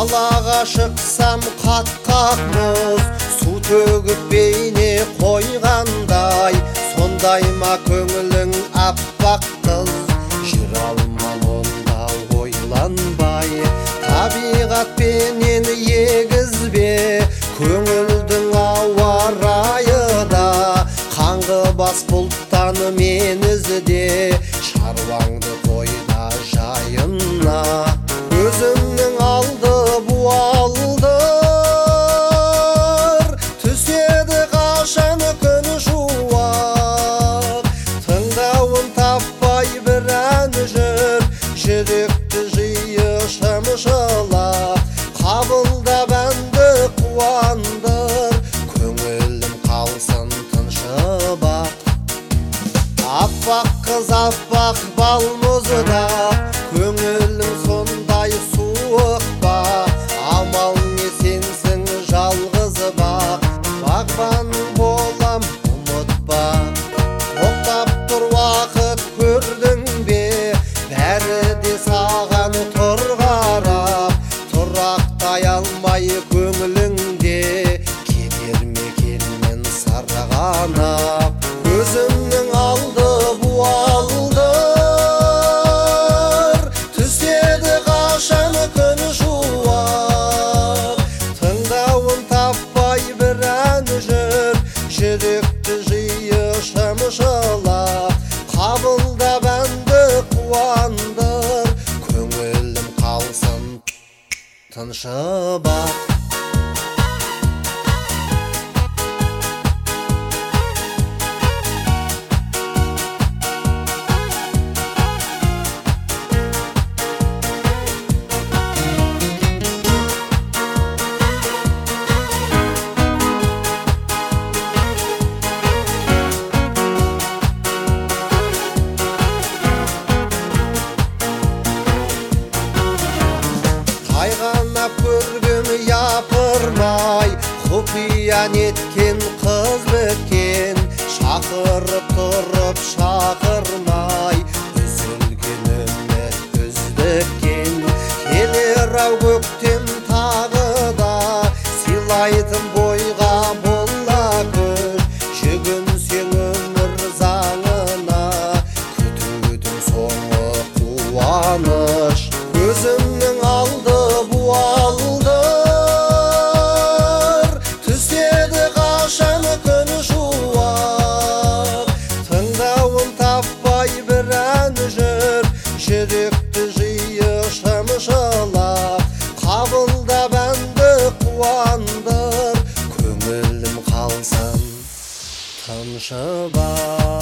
далаға шықсам қатқақ мұз, су төгіп бейне қойғандай, сондай ма көңілің аппақ қыз? Жүр алман онда ойланбай, табиғатпенен егізбе, көңілдің ауа райы да қаңғыбас бұлттан мен ізде, шаруаңды қойда жайына. Өзімнің алды буалдыр, түседі қашан күн шуақ, тыңдауын таппай бір ән жүр, жүректі жиы шымшылап, қабылда бәнді қуандыр, көңілім қалсын тыншыбақ. Аппақ қыз аппақ бал мұзда, көңілім сондай суық ба? Амал не сенсің жалғыз бақ, бағбаның болам ұмытпа. Тоқтап тұр уақыт көрдің бе, бәрі де саған тұр қарап, тұрақтай алмай көңіліңде кетер ме келмен сарғанап. Өзімнің алды буалдыр, түседі қашан күн шуақ, тыңдауын таппай бір ән жүр, жүректі жиы шымшылап, қабылда бәнді қуандыр, көңілім қалсын тыншыбақ. Қайғанап көргім япырмай, құпия неткен қыз біткен, шақырып тұрып шақырмай, үзілген үміт үздіккен. Келер-ау көктем тағы да, сыйлайтын бойға бола күш, жүгінсең өмір заңына, күтудің соңы қуаныш. Өзімнің алды буалдыр, түседі қашан күн шуақ, тыңдауын таппай бір ән жүр, жүректі жиы шымшылап, қабылда бәнді қуандыр, көңілім қалсын тыншыбақ.